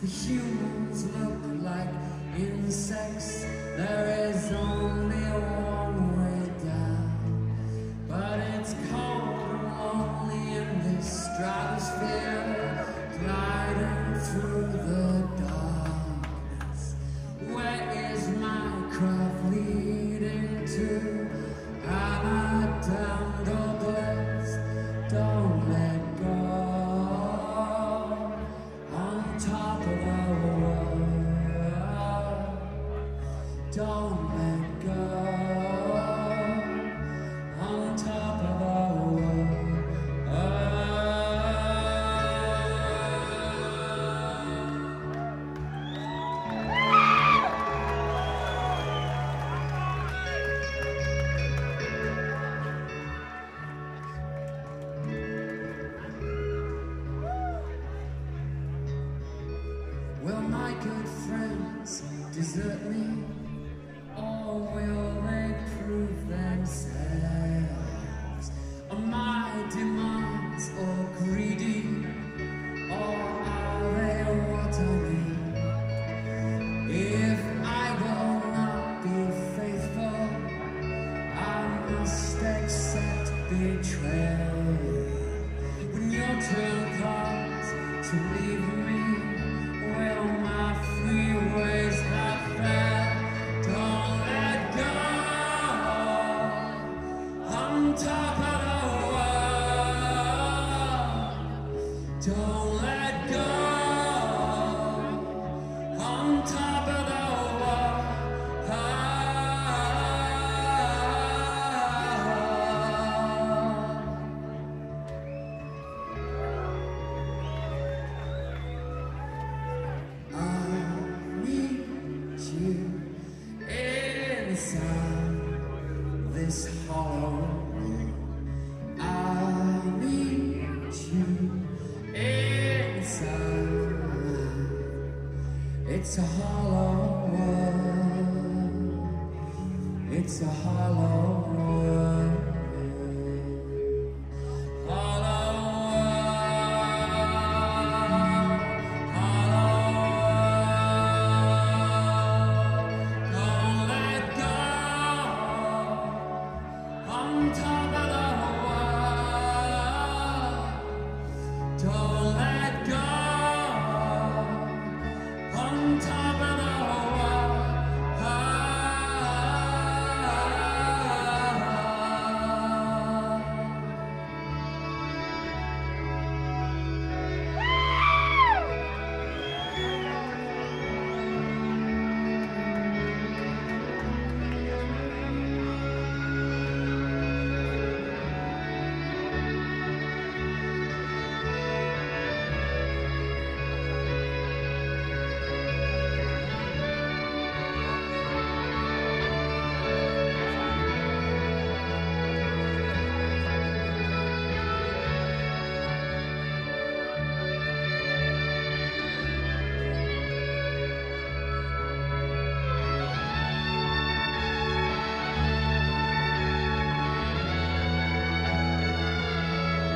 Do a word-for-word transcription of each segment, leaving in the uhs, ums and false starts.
The humans look like insects. There is only one way down, but it's cold and lonely in this stratosphere, gliding through the darkness. Where is my craft leading to? Am I damned or blessed? Don't let go. On top of the world, don't let go. On top of the world. Will my good friends desert me, or will they prove themselves? Are my demands all greedy, or are they what I need? If I will not be faithful, I must accept betrayal. When your turn comes to leave me, will my free ways have failed? Don't let go. On top of the world, don't let go. On top of the this hollow room, I need you inside. It's a hollow world. It's a hollow world. On top of the world, don't let go. On top of the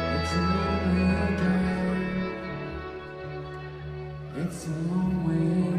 It's a long way.